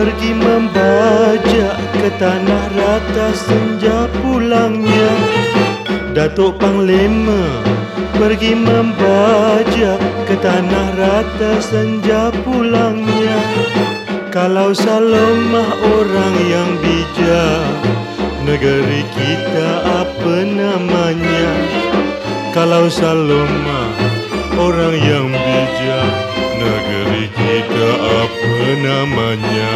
pergi membajak ke tanah rata senja pulangnya. Datuk Panglima pergi membajak ke tanah rata senja pulangnya. Kalau Salomah orang yang bijak, negeri kita apa namanya? Kalau Salomah orang yang bijak, negeri kita apa namanya?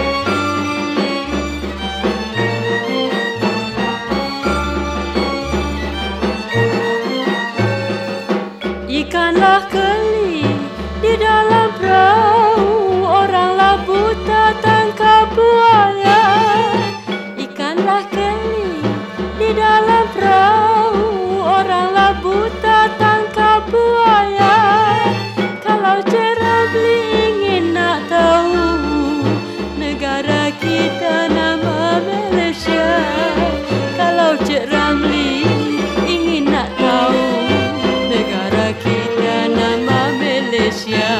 Ikanlah keli di dalam perahu, oranglah buta tangkap buaya. Ikanlah keli di dalam perahu, oranglah buta tangkap buaya. Kalau Cik Ramli ingin nak tahu negara kita nama Malaysia, kalau Cik Ramli ingin nak tahu negara kita nama Malaysia.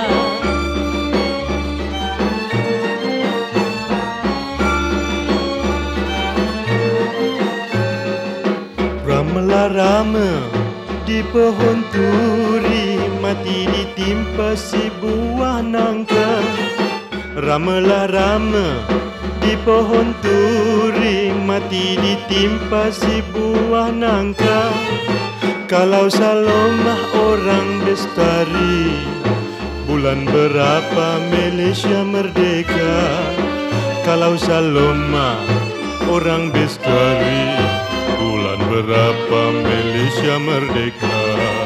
Ramalah rama di pohon turi, mati ditimpa si buah nangka. Ramalah rama di pohon turi, mati ditimpa si buah nangka. Kalau Salomah orang bestari, bulan berapa Malaysia merdeka? Kalau Salomah orang bestari, bulan berapa Malaysia merdeka?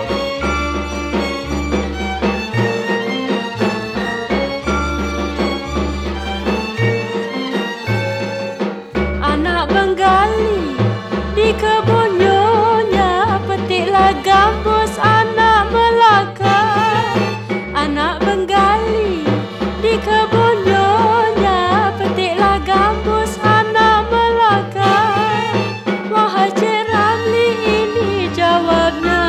Anak Bengali di kebun nyonya, petiklah gambus anak Melaka. Anak Bengali di kebun nyonya, petiklah gambus anak Melaka. Wahai Cik Ramli, ini jawabnya,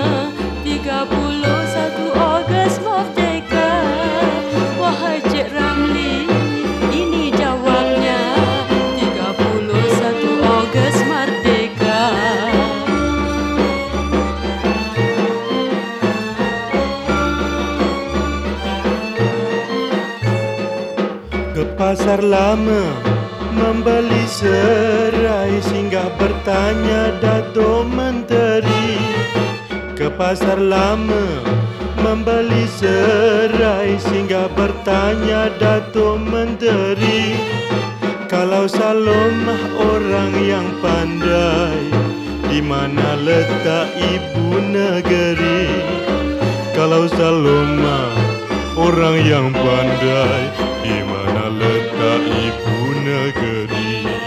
31 Ogos merdeka. Wahai Cik Ramli, ini jawabnya, 31 Ogos merdeka. Ke pasar lama membeli serai, singgah bertanya Datuk Menteri. Ke pasar lama membeli serai, singgah bertanya Datuk Menteri. Kalau Salomah orang yang pandai, di mana letak ibu negeri? Kalau Salomah orang yang pandai, di mana letak ibu negeri?